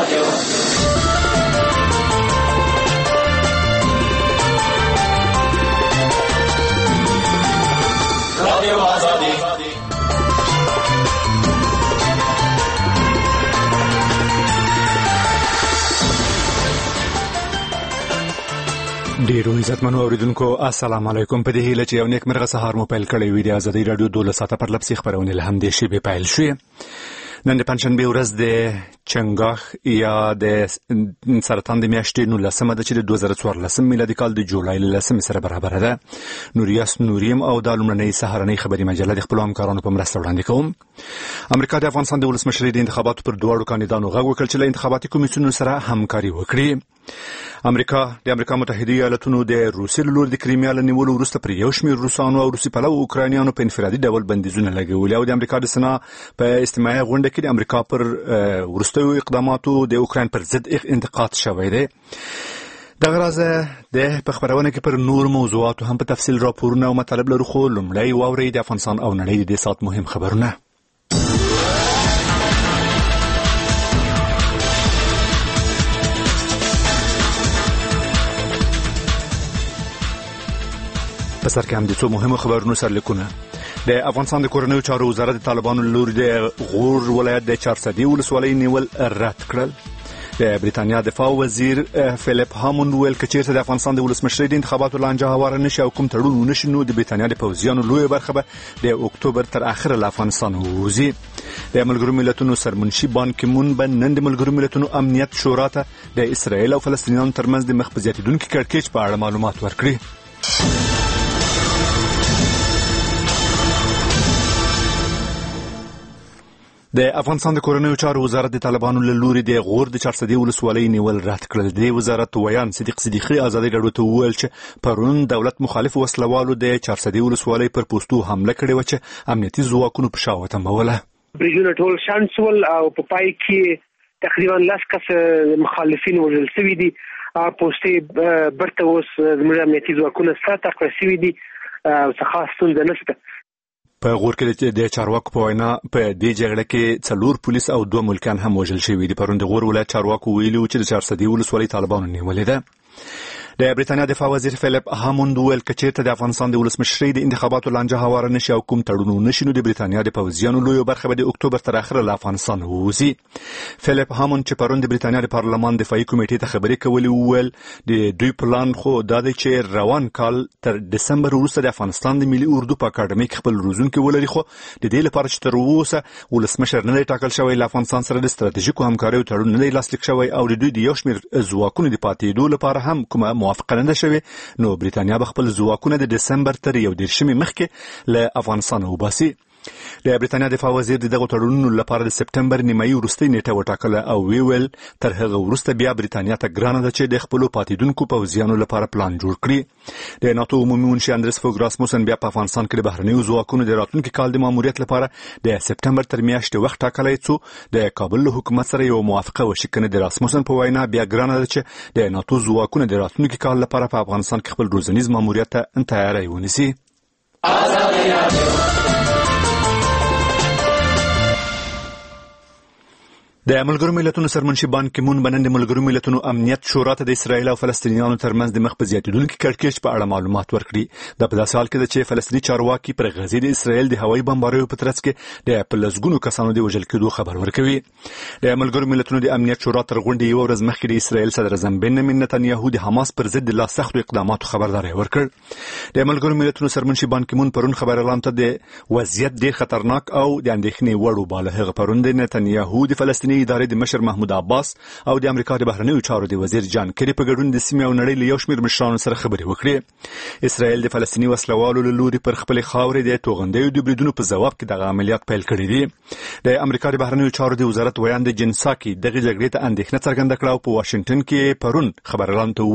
ډیرو عزتمنو اوریدونکو السلام علیکم. په دې هیله چې یو نیک مرغه سهار مو پیل کړی وي د ازادي رادیو 12 ساعته پر لپسې خبرونه له هم دې شی به پیل شي. نن د پنځشنبه ورځ د چنګاخ یا د سرطان د میاشتې 19 د 2014 میلادي کال د جولای 10 سره برابر ده. نوریاس نوریم او د لومړنۍ سهارنۍ خبري مجله د خپل همکارانو په مرسته وړاندې کوم. امریکا د افغانستان د ولسمشرۍ د انتخاباتو پر دوه کاندیدانو غږ وکړ چې له انتخاباتي کمیسیون سره همکاري وکړي. امریکا د امریکا متحده ایالاتونو د روسیې لور د کریمیا له نیولو وروسته پر یو شمېر روسانو او روسي پلو اوکرانیانو په انفرادي ډول بندیزونه لګولي او د امریکا د سنا په استماعي غونډه کې د امریکا پر وروستیو اقداماتو د اوکراین پر ضد انتقاد شوی دی. دغه راز د خبرونه کې پر نور موضوعاتو هم په تفصیل راپورونه او مطالب لرو، خو لومړی واورئ د افغانستان او نړۍ د سات مهم خبرونه. په سر کې هم د څو مهمو خبرونو سرلیکونه. د افغانستان د کورنیو چارو وزارت د طالبانو لوري د غور ولایت د 400 ولسوالۍ نیول رد کړل. د بریتانیا دفاع وزیر فیلیپ هاموند ویل چې چیرته د افغانستان د ولسمشرۍ د انتخاباتو لانجه هواره نشي او کوم تړون ونشي نو د بریتانیا د پوځیانو لوی برخه به د اکتوبر تر اخره له افغانستان ووځي. د ملګرو ملتونو سرمنشي بان کی مون به نن د ملګرو ملتونو امنیت شورا ته د اسرایل او فلسطینیانو ترمنځ د مخ په زیاتیدونکو کړکېچ په اړه معلومات ورکړي. د افغانستان د کورنیو چارو وزارت د طالبانو له لوري د غور د 400 ولسوالۍ نیول رد کړل. د وزارت ویان صدیق صدیقی ازادي راډیو ته وویل چې پرون دولت مخالف وسلوالو د 400 ولسوالۍ پر پوسټو حمله کړې و چې امنیتي ځواکونو په شاوه تموله. برجونه ټول شانسول او په پای کې تقریبا 10 کس مخالفین وژل شوي دي. پوسټي برته اوس زموږ امنیتي ځواکونه ساته کړی شوي دي او څه خاص ستونزه نشته. په غور کې د چارواکو په وینا په دې جګړه کې 4 پولیس او 2 ملکان هم وژل شوي دي. پرون د غور ولایت چارواکو ویلي چې د 400 ولسوالۍ طالبانو نیولې ده. د بریتانیا دفاع وزیر فیلیپ هاموند ویل چې چیرته د افغانستان د ولسمشرۍ د انتخاباتو لانجه هواره نشي او کوم تړون ونشي نو د بریتانیا د پوځیانو لوی برخه به د اکتوبر تر اخره له افغانستان ووځي. فیلیپ هاموند چې پرون د بریتانیا د پارلمان دفاعي کمیټې ته خبرې کولې ویل د دوی پلان خو دا دی چې روان کال تر دسمبر وروسته د افغانستان د ملي اردو په اکاډمي کې خپل روزونکي ولري، خو د دې لپاره چې تر اوسه ولسمشر نه ټاکل شوی له افغانستان سره د ستراتیژیکو همکارۍ تړون نه لاسلیک شوی او د دوی د یو شمېر ځواکونو د پاتېدو لپاره هم کومه موافقه نه شوی نو بریتانیا به خپل ځواکونه د دسمبر تر 11 مخکې له افغانستان وباسي. د بریتانیا دفاع وزیر دغه تړونونو لپاره د سپټمبر نیمایي وروستۍ نیټه وټاکله او ویل تر هغه وروسته بیا بریتانیا ته ګرانه ده چې د خپل پاتیدونکو پوځیانو لپاره پلان جوړ کړي. د ناتو عمومي منشي اندرس فوګ راسموسن بیا په افغانستان کې د بهرنیو ځواکونو د راتلونکي کال د ماموریت لپاره د سپټمبر تر میاشتې وخت ټاکلی څو د کابل له حکومت سره یو موافقه وشي. کنه د راسموسن په وینا بیا ګرانه ده چې د ناتو ځواکونه د راتلونکي کال لپاره په افغانستان کې خپل روزنیز ماموریت ته تیاری ونیسي. د ملګرو ملتونو سرمنشي بان کی مون بنن د ملګرو ملتونو امنیت شورا ته د اسرایل او فلسطینیانو ترمنځ د مخ په زیاتیدونکو کړکېچ په اړه معلومات ورکړي. د په داسې حال کې چې فلسطیني چارواکي پر غزې د اسرایل د هوایي بمباریو په ترڅ کې د پلسګونو کسانو د وژل کېدو خبر ورکوي. د ملګرو ملتونو د امنیت شورا تر غونډې یو ورځ مخکې د اسرایل صدر اعظم بنیامین نتنیاهو د حماس پر ضد د لا سختو اقداماتو خبرداري ورکړ. د ملګرو ملتونو سرمنشي بان کی مون پرون خبر اعلان ته د وضعیت ډیر خطرناک او د اندېښنې وړ وباله. هغه پرون د نتنیاهو د فلسطیني ادارې د مشر محمود عباس او د امریکا د بهرنیو چارو د وزیر جان کری په ګډون د سیمې او نړۍ له یو شمېر مشرانو سره خبرې وکړې. اسرائیل د فلسطیني وسلوالو له لوري پر خپل خاورې د توغندیو د بریدونو په ځواب کې دغه عملیات پیل کړي دي. د امریکا د بهرنیو چارو د وزارت ویان د جنساکي دغه جګړې ته اندېښنه څرګنده کړه او په واشنگټن کې پرون خبر اعلان ته وویل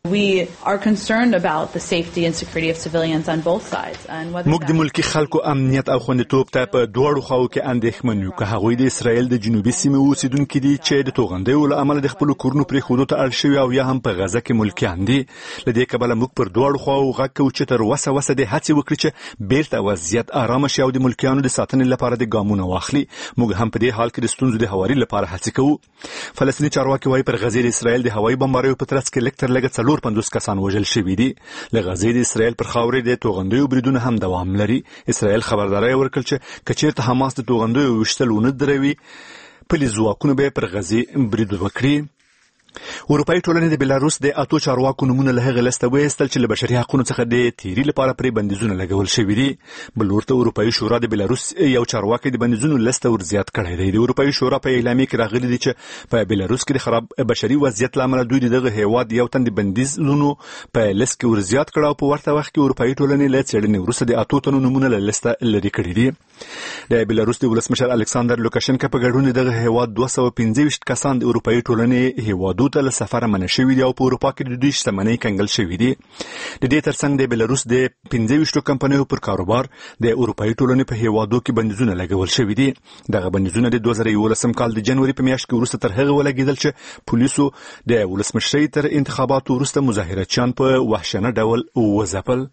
We are concerned about the safety and security of civilians on both sides and whether موږ د ملکی خلکو امنیت او خوندیتوب ته په دوړو خواو کې اندېښمن یو که هغوی د اسرائیل د جنوبي سیمې اوسیدونکي دي چې د توغندیو له امله د خپل کورونو پرې خودو ته اړ شوي او یا هم په غزه کې ملکیان دي. له دې کبله موږ پر دوړو خواو غږ کوو چې تر وسه د هڅې وکړي چې بیرته وضعیت آرامه شي او د ملکیانو د ساتنې لپاره د ګامونه واخلي. موږ هم په دې حال کې د ستونزو د هواري لپاره هڅې کوو. فلسطیني چارواکي وايي پر غزه د اسرائیل د هوایي بمباریو په ترڅ کې لږ تر لږه 450 کسان وژل شوي دي. له غزې د اسرائیل پر خاورې د توغندیو بریدونه هم دوام لري. اسرائیل خبرداري ورکړه چې کچېرته حماس د توغندیو وشتل ونه دروي پولیس ځواکونه به پر غزې برید وکړي. اروپایي ټولنې د بلاروس د اتو چارواکو نمونه له هغه لسته وایستل چې له بشري حقوقو څخه د تیری لپاره پرې بندیزونه لګول شوي دي. بل ورته اروپایي شورا د بلاروس یو چارواکي د بندیزونو لسته ور زیات کړی دی. د اروپایي شورا په اعلامیه کې راغلي دي چې په بلاروس کې د خراب بشري وضعیت لامل دوی دغه هیواد یو تن د بندیزونو په لست کې ور زیات کړه او په ورته وخت کې اروپایي ټولنې له څېړنې وروسته د اتو تنو نمونه له لسته لري کړی دي. د بلاروس د ولسمشر الکساندر لوکاشنکا په ګډون دغه هیواد 225 کسان د اروپایي ټولنې هیوادو ته له سفر شوي دي او په اروپا کې د دوی شتمنۍ کنګل شوي دي. د دې ترڅنګ د بلاروس د 25 کمپنیو پر کاروبار د اروپایي ټولنې په هیوادو کې بندیزونه لګول شوي دي. دغه بندیزونه د 2011 کال د جنوري په میاشت کې وروسته تر هغه ولګیدل چې پولیسو د ولسمشرۍ تر انتخاباتو وروسته مظاهرچیان په وحشیانه ډول وځپل.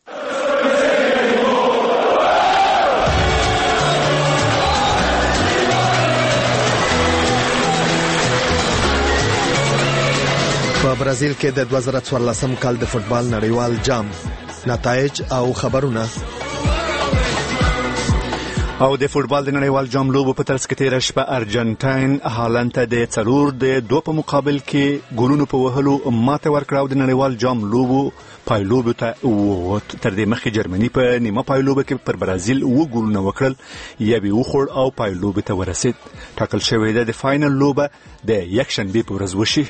په برازیل کې د 2014 کال د فوتبال نړیوال جام نتایج او خبرونه. او د فوتبال د نړیوال جام لوبو په ترڅ کې تیر شپه ارجنټاین هالند ته د 4-2 په مقابل کې ګولونو په وهلو ماته ورکړه او د نړیوال جام لوبو پایلوبو ته ووت. تر دې مخکې جرمني په نیمه پایلوبه کې پر برازیل ګولونه وکړل یا به وخوړ او پایلوبه ته ورسید. ټاکل شوې ده د فاینل لوبه د یکشنبه په ورځ وشي.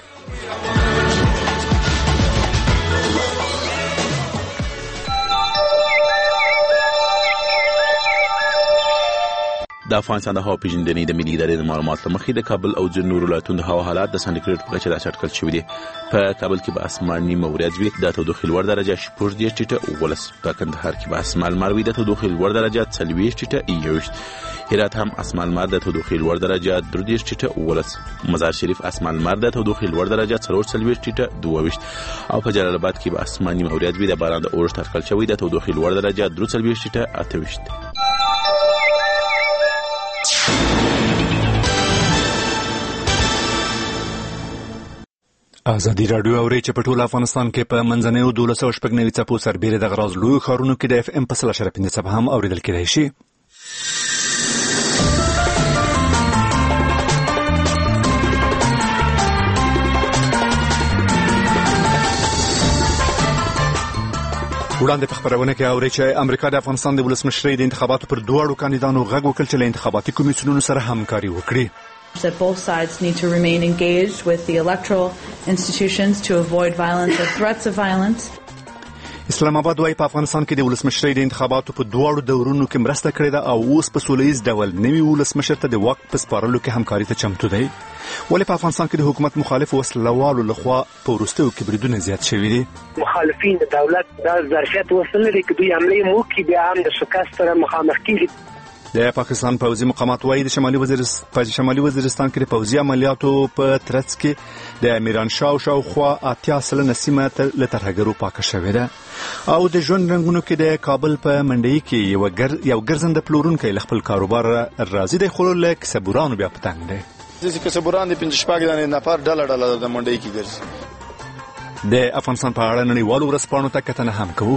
د افغانستان د هوا پیژندنې د ملي ادارې د معلوماتو مخې د کابل او ځینو نورو ولایتونو د هوا حالات د سانتیګریډ په کچه راټیټ شوي دي. په کابل کې به اسماني موريات وي د تودوخې لوړ درجه 14 ټیټه 19. په کندهار کې به اسمان لمر وي د تودوخې لوړ درجه 40 ټیټه 21. هرات هم اسمان لمر د تودوخې لوړ درجه 30 ټیټه 19. مزار شریف اسمان لمر د تودوخې لوړ درجه 40 ټیټه 22. او په جلال آباد کې به اسماني موريات وي د باران د اورښت اټکل شوی د تودوخې لوړ درجه 43 ټیټه 28. ازادي راډیو اوري چې په ټول افغانستان کې په منځنیو 12 څپو سربېره د غراز لوی ښارونو کې د FM په 3.5 څپه هم اوریدل کېدای شي. وړاندې په خبرونه کې اوري چې امریکا د افغانستان د ولسمشرۍ د انتخاباتو پر دوه کاندیدانو غږ وکړ چې له انتخاباتي کمیسیونونو سره همکاري وکړي. That both sides need to remain engaged with the electoral institutions to avoid violence or threats of violence. اسلام آباد وايي په افغانستان کې د ولسمشرۍ د انتخاباتو په دوه دورونو کې مرسته کړې ده او اوس په سولهییز ډول نوي ولسمشر ته د واک په سپارلو کې همکاري ته چمتو دی. ولې په افغانستان کې د حکومت مخالف وسلوالو لخوا په وروستیو کې بریدونه زیات شوي دي؟ مخالفین د دولت د ظرفیت وسیله لري چې دوی حمله موکي بیا هم د شکست سره مخامخ کیږي. د پاکستان پوځي مقامات وايي د شمالي وزیرستان کې د پوځي عملیاتو په ترڅ کې د امیران شاه شاوخوا 80% سیمه له ترهګرو پاکه شوې ده او د ژوند رنګونو کې د کابل په منډي کې یو ګرځنده پلورونکی خپل کاروبار راځي د خلکو له کسبورانو بیا پتنګ دی. د کسبوران د 15 نفر ډله د منډي کې ګرځي. د افغانستان په اړه نړیوالو ورځپاڼو ته کتنه هم کوو.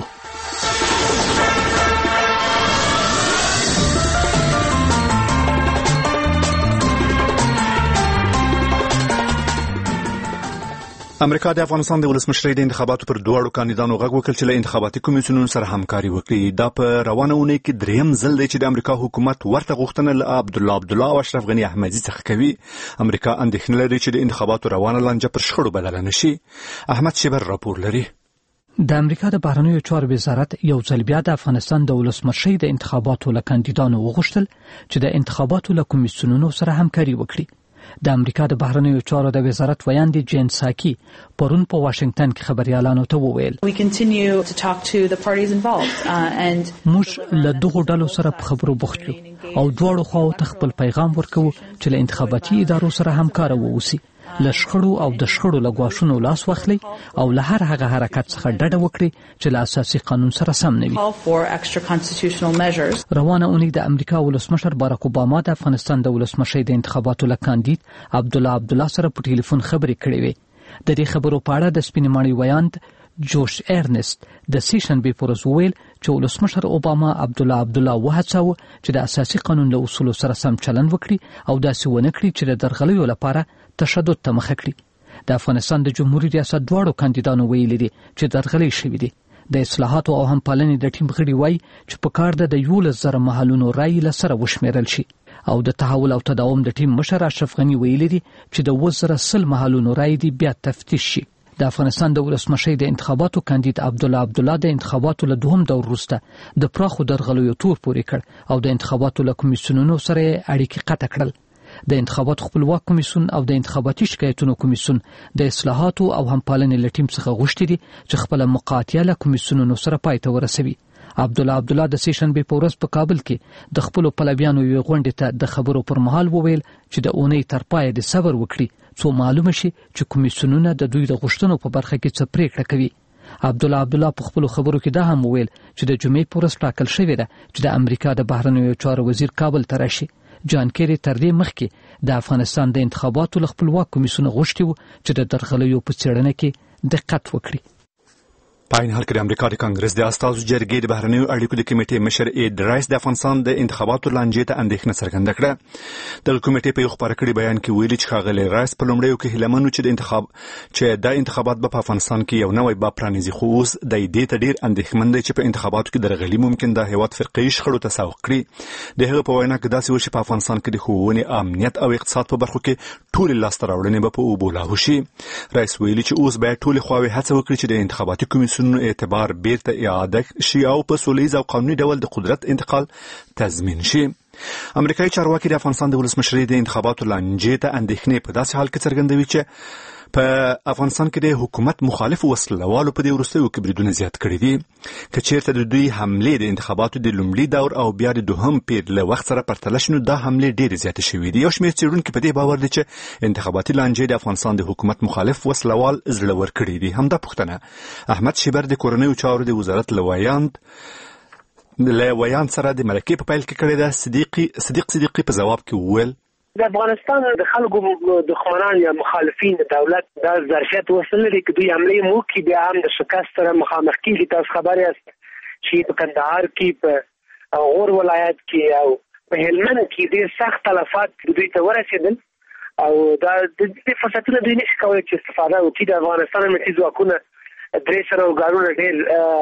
امریکا د افغانستان د ولسمشرۍ د انتخاباتو پر دوه کاندیدانو غږ وکړ چې له انتخاباتي کمیسیونونو سره همکاري وکړي. دا په روانه اونۍ کې دریم ځل دی چې د امریکا حکومت ورته غوښتنه له عبدالله او اشرف غنی احمدي څخه کوي. امریکا اندېښنه لري چې د انتخاباتو روانه لانجه پر شخړو بدله نشي. احمد شیبر راپور لري. د امریکا د بهرنیو چارو وزارت یو ځل بیا د افغانستان د ولسمشرۍ د انتخاباتو له کاندیدانو وغوښتل چې د انتخاباتو له کمیسیونونو سره همکاري وکړي. د امریکا د بهرنیو چارو د وزارت ویاندې جین ساکی پرون په واشنگټن کې خبريالانو ته وویل موږ له دغو ډلو سره په خبرو بوخت یو او دواړو خواو ته خپل پیغام ورکوو چې له انتخاباتي ادارو سره همکار ووسی له شخړو او د شخړو له ګواښونو لاس واخلي او له هر هغه حرکت څخه ډډه وکړي چې له اساسي قانون سره سم نه وي. روانه اونۍ د امریکا ولسمشر باراک اوباما د افغانستان د ولسمشۍ د انتخاباتو له کاندید عبدالله سره په ټلیفون خبرې کړې وې. د دې خبرو په اړه د سپینې ماڼۍ ویاند جوش ارنست د سیشنبې پر ورځ وویل چې ولسمشر اوباما عبدالله وهڅاوه چې د اساسي قانون له اصولو سره سم چلند وکړي او داسې ونه کړي چې د درغلیو لپاره تشدد ته مخه کړي. د افغانستان د جمهوریت ریاست دواړو کاندیدانو ویلي دي چې درغلي شوي دي. د اصلاحاتو او همپالنې د ټیم غړي وایي چې په کار د 11,000 محلونو رای له سره وشمیرل شي او د تحول او تداوم د ټیم مشر اشرف غنی ویلي دي چې د 1,000 محلونو رای دي بیا تفتیش شي. د افغانستان د ولسمشۍ د انتخاباتو کاندید عبدالله د انتخاباتو له دوهم دور وروسته د پراخو درغلیو تور پورې کړ او د انتخاباتو له کمیسیونونو سره اړیکې قطع کړل. د انتخاباتو خپلواک کمیسیون او د انتخاباتي شکایتونو کمیسیون د اصلاحاتو او همپالنې له ټیم څخه غوښتي دي چې خپل مقاطعه له کمیسیونونو سره پای ته ورسوي. عبدالله د سیشنبې په ورځ په کابل کې د خپل پلویانو یو غونډې ته د خبرو پر مهال وویل چې د اونۍ تر پای د صبر وکړي څو معلومه شي چې کمیسیونونه د دوی د غوښتنو په برخه کې څه پریکړه کوي. عبدالله په خپل خبرو کې دا هم وویل چې د جمعې په ورځ ټاکل شوې ده چې د امریکا د بهرنیو چارو وزیر کابل ته راشي. جان کیری تر دې مخکې د افغانستان د انتخاباتو له خپلواک کمیسیون غوښتي وو چې د درغلیو په څېړنه کې دقت وکړي. په عین حال کې د امریکا د کانګرس د استازو جرګې د بهرنیو اړیکو د کمیټې مشر اید رایس د افغانستان د انتخاباتو لانجې ته اندېښنه څرګنده کړه. د کمیټې په یو خبر کړي بیان کې ویلي چې ښاغلی رایس په لومړیو کې هیلمنو چې د انتخابات په افغانستان کې یو نوی باب پرانیزي، خو اوس د دې ته ډیر اندېښمن دی چې په انتخاباتو کې درغلي ممکن د هیواد فرقي شخړو ته سوق کړي. د هغه په وینا کې داسې وشي په افغانستان کې د ښوونې، امنیت او اقتصاد په برخو کې ټول لاسته راوړنې به په اوبو لاهو شي. رایس ویلي چې اوس باید ټول خواوې هڅه وکړي چې د انتخاباتي کمیسیونونو اعتبار بیرته اعاده شي او په سولیز او قانوني ډول د قدرت انتقال تضمین شي. امریکایي چارواکي د افغانستان د ولسمشرۍ د انتخاباتو لانجې ته اندېښنې په داسې حال کې څرګندوي چې په افغانستان کې د حکومت مخالف وسلوالو په دې وروستیو کې بریدونه زیات کړي دي. که چیرته د دوی حملې د انتخاباتو د لومړي دور او بیا د دوهم پیر له وخت سره پرتله شي، نو دا حملې ډېرې زیاتې شوې دي. یو شمېر څېړونکي په دې باور دي چې انتخاباتي لانجې د افغانستان د حکومت مخالف وسلوال زړور کړي دي. همدا پوښتنه احمد شیبر د کورنیو چارو د وزارت له ویاند سره د مرکې په پیل کې کړې ده. صدیقي په ځواب کې وویل د افغانستان د خلکو دښمنان یا مخالفین د دولت د ظرفیت وصل لري چې دوی حملې موکړي، بیا هم د شکست سره مخامخ کېږي. تاسو خبر یاست چې په کندهار کې، په غور ولایت کې او په هلمند کې ډېر سخت تلفات دوی ته ورسېدل او دا د فرصتونو دوی نشي کولی چې استفاده وکړي. د افغانستان امنیتي ځواکونه درې سره ورګارونه ډېر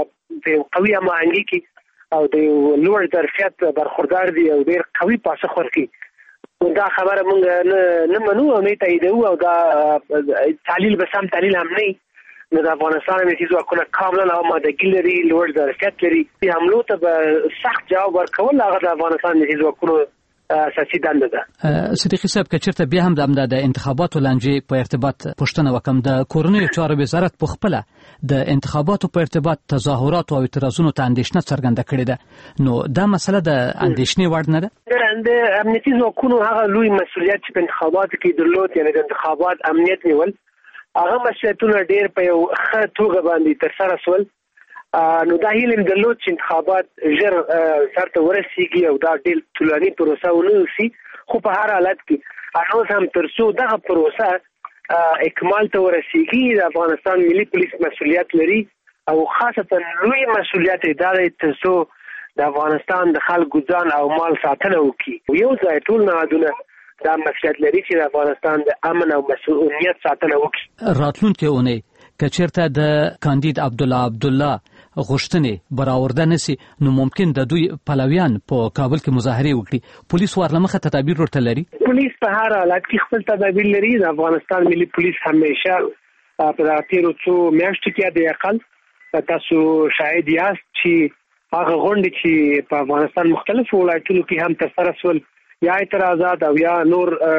قوي هماهنګي کې او د لوړ ظرفیت برخوردار دي او ډېر قوي پاسخ ورکوي. دا خبره مونږ نه منو او نه تاییدوو او دا تحلیل به سم تحلیل هم نه. نو د افغانستان امنیتي ځواکونه کاملا آمادګي لري، لوړ ظرفیت لري. حملو ته به سخت جواب ورکول هغه د افغانستان امنیتي ځواکونو اساسي دنده ده. صدیقي صاحب که چېرته بیا هم د انتخاباتو لانجې په ارتباط پوښتنه وکم، د کورنیو چارو وزارت په خپله د انتخاباتو په ارتباط تظاهرات او اعتراضونو ته اندېښنه څرګنده کړې ده، نو دا مسله د اندېښنې وړ نه ده؟ د امنیتي ځواکونو هغه لوی مسؤلیت چې په انتخاباتو کې درلود، یعنې د انتخابات امنیت نیول، هغه مسؤلیتونه ډېر په یو ښه توګه باندې ترسره شول. نو دا هیله مې درلود چې انتخابات ژر سرته ورسیږي او دا ډېر طولاني پروسه ونه وسي، خو په هر حالت کې اوس هم تر څو دغه پروسه اکمال ته ورسیږي د افغانستان ملي پولیس مسؤلیت لري او خاصتا لوی مسؤلیت یې دا دی تر څو د افغانستان د خلکو ځان او مال ساتنه وکړي. یو ځای ټول نهادونه دا مسؤلیت لري چې د افغانستان د امن او مسؤلیت ساتنه وکړي. راتلونکې اونۍ که چېرته د کاندید عبدالله غوښتنې برآورده نشي، نو ممکن د دوی پلویان په کابل کې مظاهرې وکړي. پولیس ورلمخه تدابیر ورته لري؟ پولیس په هر حالت کې خپل تدابیر لري. د افغانستان ملي پولیس همیشه په تیرو څو میاشتو کې د اقل تاسو شاهد یاست چې هغه غونډې چې په افغانستان مختلفو ولایتونو کې هم ترسره شول، یا اعتراضات او یا نور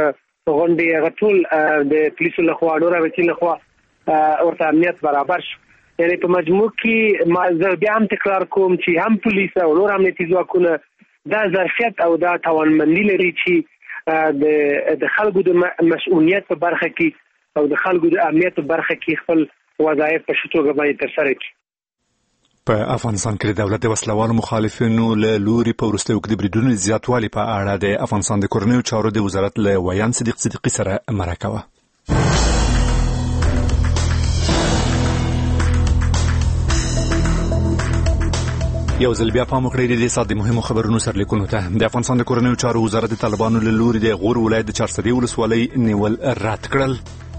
غونډې غټول د پولیسو لخوا ډوره وکیل لخوا ورته امنیت برابر شو. یعنی په مجموع کې ما بیا هم تکرار کوم چې هم پولیس او نور امنیتي ځواکونه دا ظرفیت او دا توانمندي لري چې د خلکو د مسؤلیت په برخه کې او د خلکو د امنیت په برخه کې خپل وظایف په شتوګه باندې ترسره کړي. په افغانستان کې د دولت د وسلوالو مخالفینو له لوري په وروستیو کې د بریدونو زیاتوالي په اړه د افغانستان د کورنیو چارو د وزارت له ویان صدیق صدیقي سره مرکه وه. یو ځل بیا پام وکړئ د سات د مهمو خبرونو سرلیکونو ته. د افغانستان د کورنیو چارو وزارت د طالبانو له لوري د غور ولایت د چارسدي ولسوالۍ نیول رد کړل.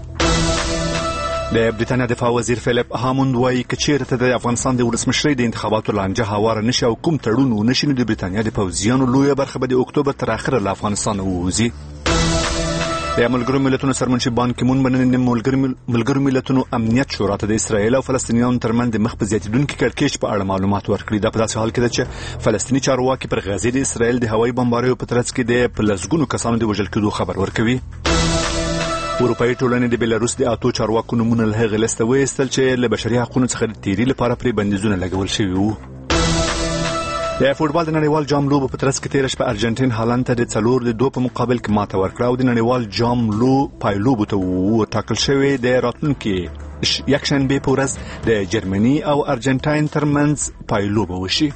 د بریتانیا دفاع وزیر فیلیپ هاموند وايي که چیرته د افغانستان د ولسمشرۍ د انتخاباتو لانجه هواره نشي او کوم تړون ونشي نو د بریتانیا د پوځیانو لویه برخه به د اکتوبر تر اخره له افغانستان ووځي. د ملګرو ملتونو سرمنشي بان کی مون باندې ملګرو ملتونو امنیت شورا ته د اسرایل او فلسطینیانو ترمنځ د مخ په زیاتیدونکو کړکېچ په اړه معلومات ورکړي. دا په داسې حال کې ده چې فلسطینی چارواکي پر غزه د اسرایل د هوایي بمباریو په ترڅ کې د پلسګونو کسانو د وژل کېدو خبر ورکوي. اروپایي ټولنې د بیلاروس د اتو چارواکو نمونه له هغې لسته وایستل چې له بشري حقوقو څخه د تیري لپاره پرې بندیزونه لګول شوي وو. د فوټبال د نړیوال جام لوبو په ترڅ کې تېره شپه ارجنټین هالند ته د 4-2 په مقابل کې ماته ورکړه او د نړیوال جام پایلوبو ته وټاکل شوی د راتلونکي یکشنبې په ورځ د جرمني او ارجنټاین ترمنځ پایلوبه وشي.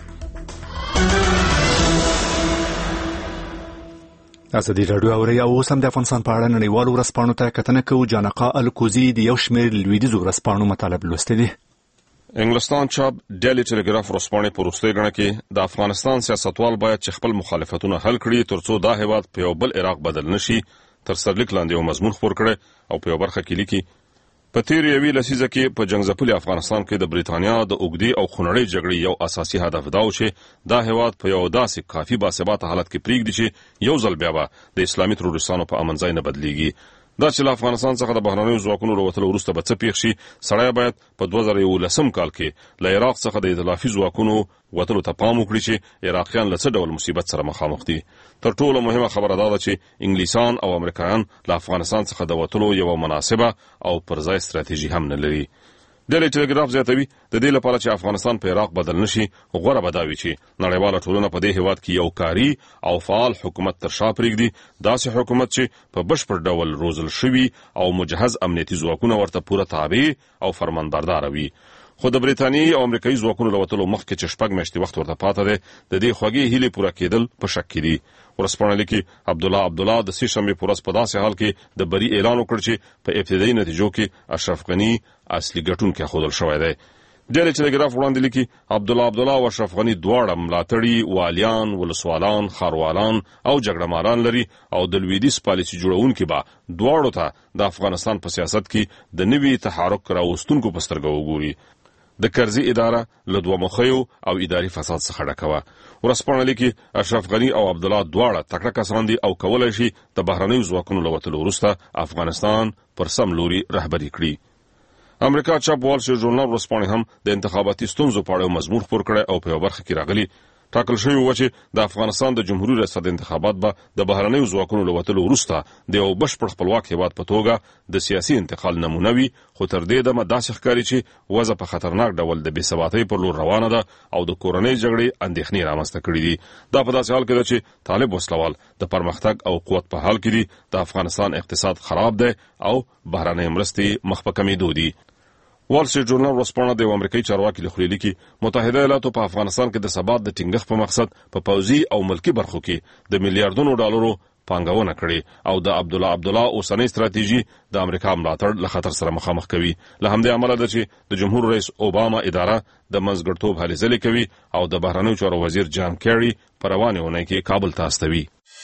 ازادي راډیو اوري او سم د افغانستان په اړه نړیوالو ورځپاڼو ته کتنه کوو. جانقا الکوزي د یو شمېر لویدیځو ورځپاڼو مطالب لوستي دي. انګلستان چاپ ډیلی ټلګراف ورځپاڼې په وروستۍ ګڼه کې د افغانستان سیاستوال باید چې خپل مخالفتونه حل کړي ترڅو دا هیواد په یو بل عراق بدل نشي تر سرلیک لاندې یو مضمون خپور کړي او په یو برخه کې لیکي په تیر یوې لسیزه کې په جنگځپلي افغانستان کې د بریتانیا د اوږدې او خونړۍ جګړې یو اساسي هدف دا و چې دا هیواد په یو داسې کافي باثباته حالت کې پرېږدي چې یو ځل بیا به د اسلامي تروریستانو په امن ځای نه بدلیږي. دا چې له افغانستان څخه د بهرنیو ځواکونو راوتلو وروسته به څه پیښ شي سړی باید په 2011 کال کې له عراق څخه د ائتلافي ځواکونو وتلو ته پام وکړي چې عراقیان له څه ډول مصیبت سره مخامخ دي. تر ټولو مهمه خبره دا ده چې انګلیسان او امریکایان له افغانستان څخه د وتلو یو مناسبه او پرځای ستراتیژي هم نه لري. ډیلی ټلګراف زیاتوي د دې لپاره چې افغانستان په عراق بدل نشي غوره به دا وي چې نړیواله ټولنه په دې هیواد کې یو کاري او فعال حکومت تر شا پرېږدي. داسې حکومت چې په بشپړ ډول روزل شوي او مجهز امنیتي ځواکونه ورته پوره تابع او فرمانبرداره وي. خو د بریتانیې او امریکایي ځواکونو له وتلو مخکې چې 6 میاشتې وخت ورته پاته دی د دې خوږې هیلې پوره کېدل په شک کې دي. ورځپاڼه لیکي عبدالله د سې شنبې په ورځ په داسې حال کې د بري اعلان وکړ چې په ابتدایي نتیجو کې اشرف غني اصلي ګټونکی ښودل شوی دی. ډیلی ټلګراف وړاندې لیکي عبدالله او اشرف غني دواړه ملاتړي والیان ولسوالان ښاروالان او جګړه ماران لري او د لویدیځ پالیسي جوړونکي به دواړو ته د افغانستان په سیاست کې د نوي تحرک راوستونکو په سترګه وګوري. د کرزي اداره له دوه مخیو او اداري فساد څخه ډکه وه. ورځپاڼه لیکي اشرف غني او عبدالله دواړه تکړه کسان دي او کولی شي د بهرنیو ځواکونو له وتلو وروسته افغانستان پر سم لوري رهبري کړي. امریکا چاپ وال سټریټ ژورنال ورځپاڼې هم د انتخاباتي ستونزو په اړه مضمون خپور کړی او په یو برخه کې راغلي ټاکل شوی و چې د افغانستان د جمهوریت ریاست انتخابات به د بهرنیو ځواکونو له وتلو وروسته د یو بشپړ خپلواک هیواد په توګه د سیاسي انتقال نمونه وي. خو تر دې دمه داسې ښکاري چې وضع په خطرناک ډول د بې ثباتۍ پر لور روانه ده او د کورنۍ جګړې اندېښنې رامنځته کړي دي. دا په داسې حال کې ده چې طالب وسلوال د پرمختګ او قوت په حال کې دي. د افغانستان اقتصاد خراب دی او بهرنۍ مرستې مخ په کمېدو دي. وال سټریټ ژورنال ورځپاڼه د امریکایي چارواکي له خولې لیکي متحده ایالاتو په افغانستان کې د ثبات د ټینګښت په مقصد په پوځي او ملکي برخو کې د میلیارډونو ډالرو پانګونه کړې او د عبدالله اوسنۍ ستراتیژي د امریکا ملاتړ له خطر سره مخامخ کوي. له همدې امله ده چې د جمهور رئیس اوباما اداره د منځګړتوب هلې ځلې کوي او د بهرنیو چارو وزیر جان کیری په روانې اونۍ کې کابل ته استوي.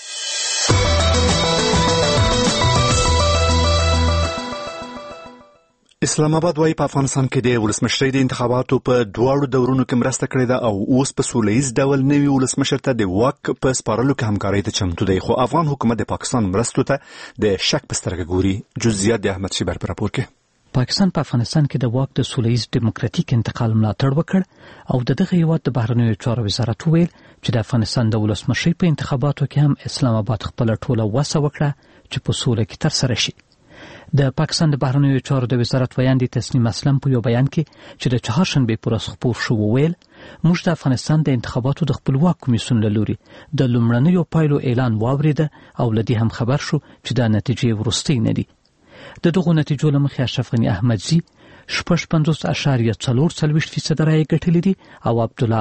اسلام آباد وايي په افغانستان کې د ولسمشرۍ د انتخاباتو په دواړو دورونو کې مرسته کړې ده او اوس په سوله ییز ډول نوي ولسمشر ته د واک په سپارلو کې همکارۍ ته چمتو دی. خو افغان حکومت د پاکستان مرستو ته د شک په سترګه ګوري. جزئیات د احمد شیبر په راپور کې. پاکستان په افغانستان کې د واک د سوله ییز ډیموکراتیک انتقال ملاتړ وکړ او د دغه هیواد د بهرنیو چارو وزارت وویل چې د افغانستان د ولسمشرۍ په انتخاباتو کې هم اسلام آباد خپل ټوله وسه وکړه چې په سوله کې ترسره شي. د پاکستان د بهرنیو چارو د وزارت ویاندې تسنیم اسلم په یو بیان کې چې د چهارشنبې پر ورځ خپور شو وویل موږ د افغانستان د انتخاباتو د خپلواک کمیسیون له لوري د لومړنیو پایلو اعلان واوریده او له دې هم خبر شو چې د نتیجې وروستۍ نه دي. د دغو نتیجو له مخې اشرف غني احمدزي 56.4% رایې ګټلې دي او عبدالله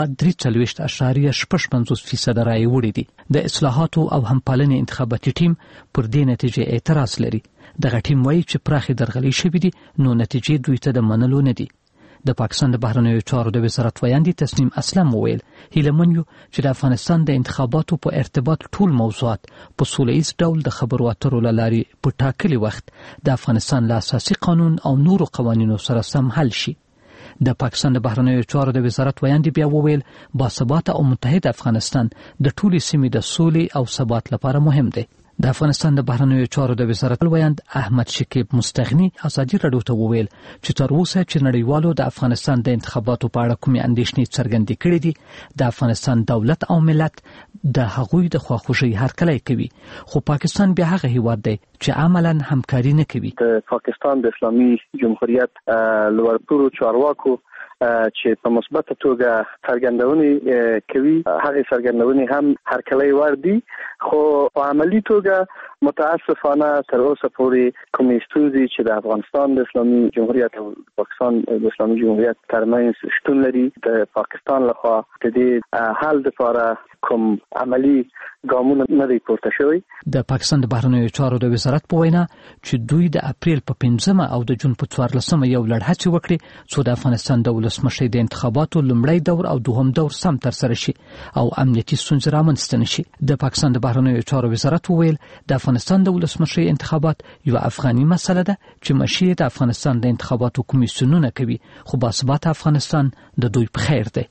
43.55% رایې وړي دي. د اصلاحاتو او همپالنې انتخاباتي ټیم پر دې نتیجې اعتراض لري. دغه ټیم وایي چې پراخې درغلۍ شوې دي نو نتیجې دوی ته د منلو نه دي. د پاکستان د بهرنیو چارو د وزارت ویاندې تسنیم اسلم وویل هیله من یو چې د افغانستان د انتخاباتو په ارتباط ټول موضوعات په سوله‌ییز ډول د خبرو اترو له لارې په ټاکلي وخت د افغانستان له اساسي قانون او نورو قوانینو سره سم حل شي. د پاکستان د بهرنیو چارو د وزارت ویاندې بیا وویل باثباته او متحد افغانستان د ټولې سیمې د سولې او ثبات لپاره مهم دی. د افغانستان د بهرنیو چارو د وزارت ویاند احمد شکیب مستغنی ازادي راډیو ته وویل چې تر اوسه چې نړیوالو د افغانستان د انتخاباتو په اړه کومې اندېښنې څرګندې کړې دي د افغانستان دولت او ملت د هغوی د خواخوږۍ هرکلی کوي خو پاکستان بیا هغه هیواد دی چې عملاً همکاري نه کوي. د پاکستان د اسلامي جمهوریت لوړپوړو چارواکو چې په مثبت توګه څرګندونې کوي هغه څرګندونې هم هرکلی وړ دي خو په عملی توګه متاسفانه تر اوسه پورې کومې ستونزې چې د افغانستان د اسلامي جمهوریت او پاکستان د اسلامي جمهوریت ترمنځ شتون لري د پاکستان لخوا د دې حل لپاره کوم عملی ګامونه نه دی پورته شوی. د پاکستان د بهرنیو چارو د وزارت په وینا چې دوی د اپریل په 15 او د جون په 14 یو لړ هڅې وکړي څو د افغانستان د ولسمشر د انتخاباتو لومړی دور او دوهم دور سم ترسره شي او امنیتي ستونزې رامنځته نشي. د پاکستان د بهرنیو چارو وزارت وویل د افغانستان د ولسمشر انتخابات یو افغاني مسله ده چې مشیر د افغانستان د انتخاباتو کمیسیونونه کوي خو باثباته افغانستان د دوی په خیر دی.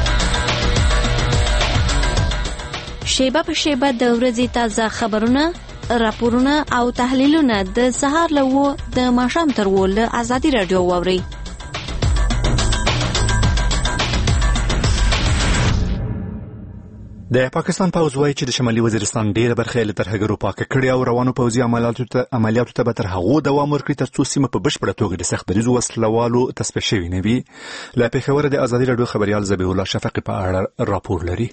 شیبه په شیبه د ورځې تازه خبرونه، راپورونه او تحلیلونه د سهار له 9 د ماښام تر 10 له ازادي راډیو واوري. د پاکستان پوځ وایي چې د شمالي وزیرستان ډیره برخه له ترهګرو پاکه کړې او روانو پوځي عملیاتو ته به تر هغو دوام ورکړي ترڅو سیمه په بشپړه توګه د سخت دریزو وسلوالو تصفیه شوې نه وي. له پېښور د ازادي راډیو خبريال ذبیح الله شفقي په اړه راپور لري.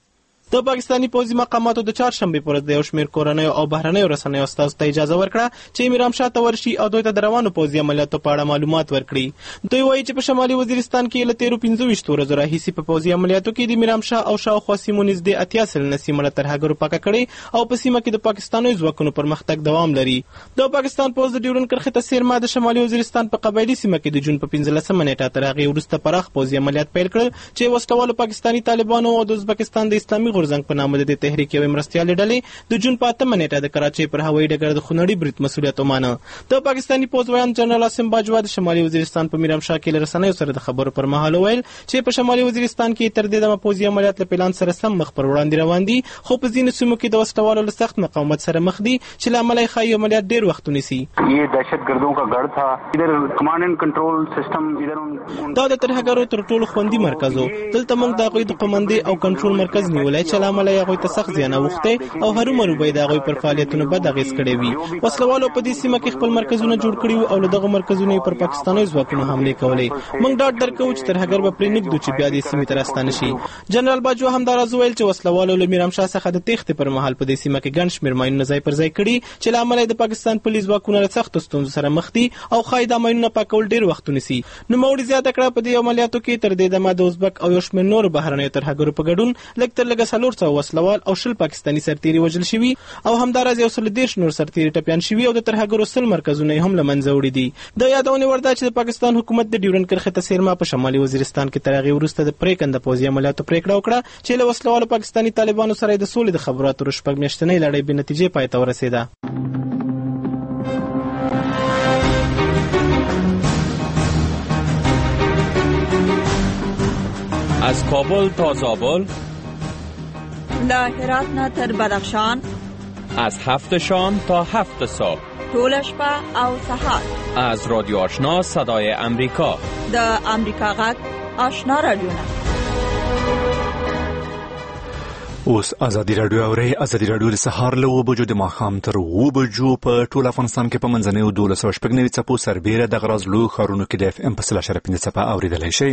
د پاکستاني پوځي مقاماتو د چهارشنبې پر ورځ د یو شمېر کورنیو او بهرنیو رسنیو استازو ته اجازه ورکړه چې میرام شاه ته ورشي او دوی ته د روانو پوځي عملیاتو په اړه معلومات ورکړي. دوی وایي چې په شمالي وزیرستان کې له 13-15 ورځو راهیسې په پوځي عملیاتو کې د میرام شاه او شاوخوا سیمو نږدې 80 سلنه سیمه له ترهګرو پاکه کړې او په سیمه کې د پاکستاني ځواکونو پرمختګ دوام لري. د پاکستان پوځ د ډیورن کرښې ته څیرمه د شمالي وزیرستان په قبایلي سیمه کې د جون په 15 نیټه تر هغې وروسته پراخ پوځي عملیات پیل کړل چې وسلوالو پاکستاني طالبانو او د ازبکستان د اسلامي غورځنګ په نامه د تحریک یو مرستیالې ډلې د جون په 8 نیټه د کراچۍ پر هوایي ډګر د خونړي برید مسؤلیت ومانه. د پاکستاني پوځ ویاند جنرال عاصم باجوا د شمالي وزیرستان په میرام شاه کې له رسنیو سره د خبرو پر مهال ویل چې په شمالي وزیرستان کې تر دې دمه پوځي عملیات له پلان سره سم مخ پر وړاندې روان دي خو په ځینو سیمو کې د وسلوالو له سخت مقاومت سره مخ دي چې له امله یې ښایي عملیات ډېر وخت ونیسي. یہ دہشت گردوں کا گڑھ تھا ادھر کمانډ اینڈ کنټرول سیستم ادھر دا د ترهګرو تر ټولو خوندي مرکز و. دلته موږ د هغوی د قومندې او کنټرول مرکز نیولی چې له امله یې هغوی ته سخت زیان اوښتی او هرومرو به د هغوی پر فعالیتونو بد اغېز کړی وي. وسلوالو په دې سیمه کې خپل مرکزونه جوړ کړي وو او له دغه مرکزونو پر پاکستاني ځواکونو حملې کولې. موږ ډاډ درکوو چې ترهګر به پرې نږدو چې بیا دې سیمې ته راستانه شي. جنرال باجوا همداراز وویل چې وسلوالو له میرام شاه څخه د تېښتې پر مهال په دې سیمه کې ګڼ شمېر ماینونه ځای پر ځای کړي چې له امله د پاکستان پولیس ځواکونه له سختو ستونزو سره مخ دي او ښایي دا ماینونه پاکول ډېر وخت ونیسي. نوموړي زیاته کړه په دې عملیاتو کې تر دې دمه د ازبک او یو شمېر نورو بهرنیو ترهګرو په ګډون لږ تر لږه 400 وسلوال او 20 پاکستاني سرتیري وژل شوي او همداراز 130 نور سرتیري ټپیان شوي او د ترهګرو 100 مرکزونه هم له منځه وړي دي. د یادونې وړ ده چې د پاکستان حکومت د ډیورن کرښې ته څیرمه په شمالي وزیرستان کې تر هغې وروسته د پرېکنده پوځي عملیاتو پرېکړه وکړه چې له وسلوالو پاکستاني طالبانو سره د سولې د خبرو اترو 6 میاشتنۍ لړۍ بې نتیجې پای ته ورسېده. از کابل تا زابل، له هرات نه تر بدخشان، از 7 شام تا 7 صبح، ټول شپه او سهار، از رادیو آشنا صدای امریکا، د امریکا غږ آشنا رادیو. اوس ازادي رادیو د سهار له 9 بجو د ماښام تر 9 بجو په ټول افغانستان کې په منځنۍ 1290 څپو سربېره د غراز لوی ښارونو کې د اف ام په 0.5 څپه اوریدلای شي.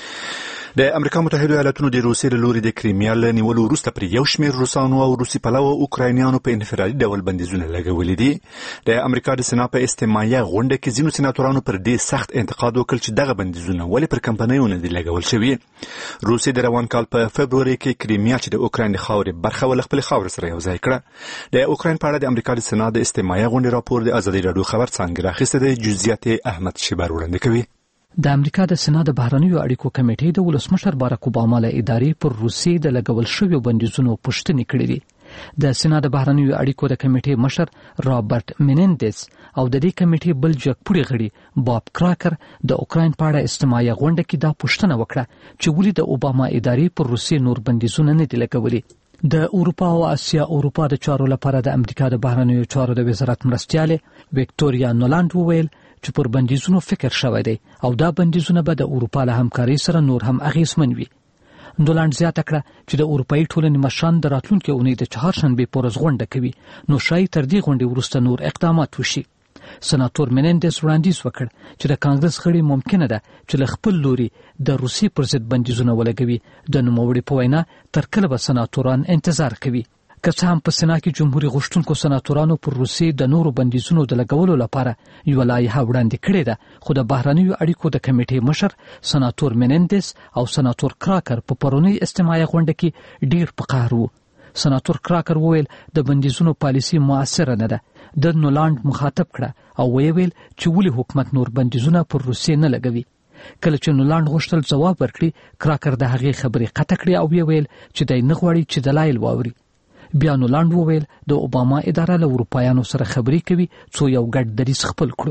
د امریکا متحده ایالاتونو د روسیې له لوري د کریمیا له نیولو وروسته پر یو شمېر روسانو او روسي پلوه اوکراینیانو په انفرادي ډول بندیزونه لګولي دي. د امریکا د سنا په استماعیه غونډه کې ځینو سناتورانو پر دې سخت انتقاد وکړ چې دغه بندیزونه ولې پر کمپنیونو دي لګول شوي. روسیې د روان کال په فبروري کې کریمیا چې د اوکراین د خاورې برخه ول خپل خاور سره یو ځای کړه. د اوکراین په اړه د امریکا د سنا د استماعیه غونډې راپور د ازادي رادیو خبر څنګه راخسته د جزئیات احمد شیبر وړاندې کوي. د امریکا د سنا د بهرنیو اړیکو کمیټې د ولسمشر باراک اوباما له ادارې پر روسیې د لګول شویو بندیزونو پوښتنې کړې دي. د سنا د بهرنیو اړیکو د کمیټې مشر رابرټ مینندز او د دې کمیټې بل جګپوړي غړي باب کراکر د اوکراین په اړه استماعیه غونډه کې دا پوښتنه وکړه چې ولې د اوباما ادارې پر روسیې نور بندیزونه نه دي لګولي. د اروپا او اسیا اروپا د چارو لپاره د امریکا د بهرنیو چارو د وزارت مرستیاله وکټوریا نولاند وویل چې پر بندیزونو فکر شوی دی او دا بندیزونه به د اروپا له همکارۍ سره نور هم اغیزمن وي. نولاند زیاته کړه چې د اروپایي ټولنې مشران د راتلونکي اونۍ د چهارشنبې په ورځ غونډه کوي، نو شاید تر دې غونډې وروسته نور اقدامات وشي. سناتور مینندز وړاندیز وکړ چې د کانګرس غړي ممکنه ده چې له خپل لوري د روسي پر ضد بندیزونه ولګوي. د نوموړي په وینا تر کله به سناتوران انتظار کوي. که څه هم په سنا کې جمهوریت غوښتونکو سناتورانو پر روسیې د نورو بندیزونو د لګولو لپاره یو لایحه وړاندې کړې ده، خو د بهرنیو اړیکو د کمیټې مشر سناتور مینندز او سناتور کراکر په پرونی استماعیه غونډه کې ډیر په قهر وو. سناتور کراکر وویل د بندیزونو پالیسي موثره نه ده. د نولاند مخاطب کړه او ویل چې ولې حکومت نور بندیزونه پر روسیې نه لګوي. کله چې نولاند غوښتل ځواب ورکړي، کراکر د هغې خبرې قطع کړې او ویل چې دی نه غواړي چې دلایل واوري. بیا نولاند وویل د اوباما اداره له اروپایانو سره خبرې کوي څو یو ګډ دریځ خپل کړو.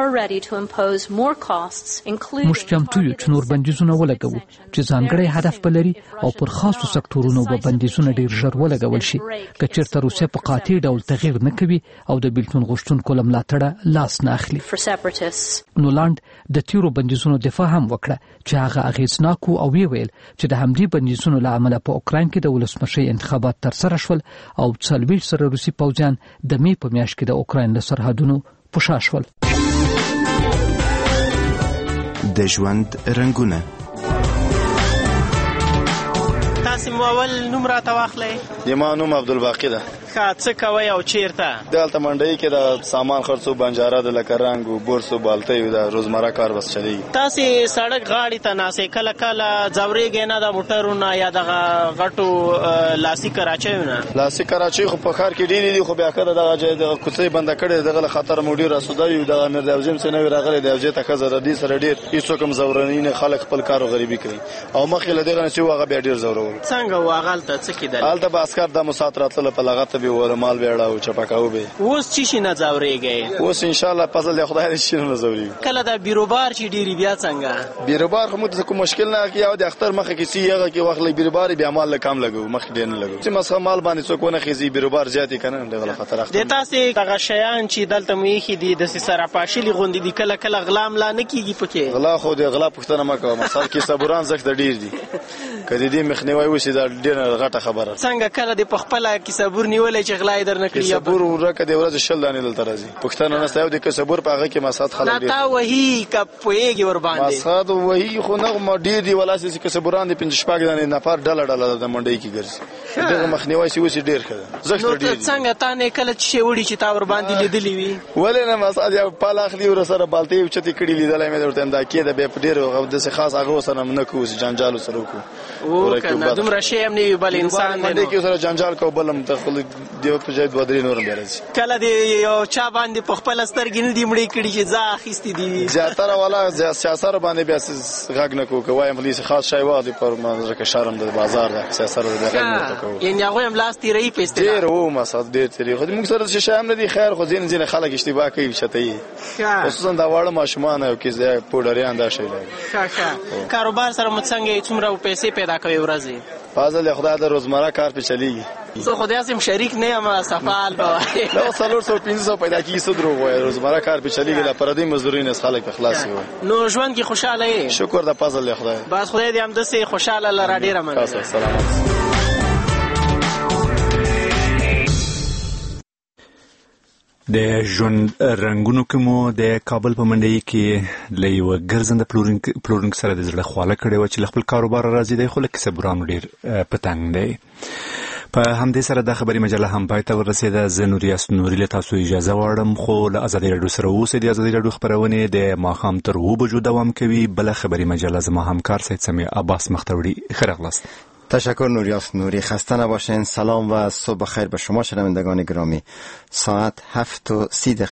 موږ چمتو یو چې نور بندیزونه ولګوو چې ځانګړی هدف ولري او پر خاصو سکتورونو به بندیزونه ډیر ژر ولګول شي که چېرته روسیه په قاطع ډول تغییر نه کوي او د بیلتون غوښتونکو له ملاتړه لاس نه اخلي. نولاند د تیرو بندیزونو دفاع هم وکړه چې هغه اغیزناک او ویل چې د همدې بندیزونو له امله په اوکراین کې د ولسمشۍ انتخابات ترسره شول او 40 سره روسي پوځیان د می په میاشت کې د اوکراین له سرحدونو پوښا شول. د ژوند رنگونه تاسو مول نوم را تواخلئ؟ یما نوم عبدالباقی ده. څه کوي او چیرته؟ دلته منډي کې د سامان خرڅو بنجاره د لکه رنګ او بورسو بالتي د روزمره کار بس چلی. تاسو سړک غاړې ته ناسې کله کله ځوريږي نه د موټرونو یا د غټو لاسي کراچیونه؟ لاسي کراچی خو په خار کې ډیری دي، خو بیا کړه د کوڅې بند کړي دغه خطر موډي رسودای د امیر د وزیم سره راغلي د وجه ته خزر دي سره ډیر هیڅ کوم زورنین خلک خپل کار غریبي کوي او مخې له دغه چې واغه بیا ډیر زورو. څنګه واغلته څه کېدل؟ الته به اسکر د مساترات په لغت به ورمال بیړه او چپاکاو به. اوس چی شي نه زوريږي؟ اوس ان شاء الله پزل خدای دې شي نه زوري. کله د بیروبار چې ډیری بیا څنګه؟ بیروبار خو مت کوم مشکل نه کی او د اختر مخه کې سی هغه کې وخت لې بیروبار بیا مال کم لګو مخ دې نه لګو چې مسخه مال باندې څوک نه خيزي بیروبار زیاتې کنه دغه خطر اخته. د تاسو دغه شیان چې دلته مې دي د سره پاشلي غوندې دي کله کله غلام لا نه کیږي پکې. غلا خو د غلا پښتنه مکه مثال کې صبران زخت ډیر دي کدی دې مخنیوي وشي دا ډیر غټه خبره. څنګه کله د پخپله کې صبر نیولې چې غلا در نه کړی؟ صبر ورکه د ورځ شل دانې دلته راځي پښتنه نه ستایو د صبر په هغه کې مسات خلک دي. تا وਹੀ کپويږي ور باندې مسات وਹੀ خو نه مډیر دی ولاسي چې صبران دي 5 شپږ دانې نفر ډله د منډي کې ګرځي دغه مخنیوي شي وشي ډیر کړه زخت ډیر. څنګه تا نه کله چې وړي چې تا ور باندې لیدلې وي؟ ولې نه مسات یا پاله اخلي ور سره بالتي چتی کړي لیدلې مې ورته انده کې د به ډیر او د خاص هغه سره نه کوس جنجال سره کو او کنه دومره شی هم نه بل انسان نه کې سره جنجال کو بلم تخل دی په ځای دوه درې نورم بیرځي. کله دی یو چا باندې په خپل سترګې نه دی مړی کړي چې ځا اخیستې دي زیاتره والا سیاست باندې بیا غږ نه کو کوي ملي خاص شای واغ پر منځ کې شرم د بازار د سیاست د غږ نه کو یعنی هغه هم لاس تیری پېسته ډیر او مسعود ډیر تیری خو موږ سره شي هم نه دي خیر خو ځین خلک اشتباه کوي شته خصوصا دا واړه ماشومان او کې ځای پودریان دا شي لري. کاروبار سره مڅنګ څومره پیسې پیدا کوي ورځي؟ فاضل خدای د روزمره کار په چلیږي. زه خدای سم شریک نه یم صفال بوای نو 300 پیدا کی صدرو وای روزمره کار په چلیږي لا پردي مزدورین اس خلک اخلاص وي. نو ژوند کې خوشاله یې؟ شکر د فضل خدای. بس خدای دې هم د سه خوشاله لره ډیره مننه. سلامات. د ژوند رنگونو کې مو د کابل په منډي کې لیو ګرځنده پلورونکو سره د زړه خواله کړې و چې خپل کاروبار راځي د خلک صبرانو ډیر پتنګ دی. په همدې سره د خبري مجله هم پای ته ورسېده. زه نوریاس نوري له تاسو اجازه غواړم، خو له ازادي رادیو سره اوسئ. د ازادي رادیو خبرونه د ماښام تر 2 بجو دوام کوي. بل خبري مجله زما همکار سید سمی عباس مختوری خیرغلاست. تشکر نوریاس نوری، خسته نباشین. سلام و صبح خیر به شما شنوندگان گرامی. ساعت 7:30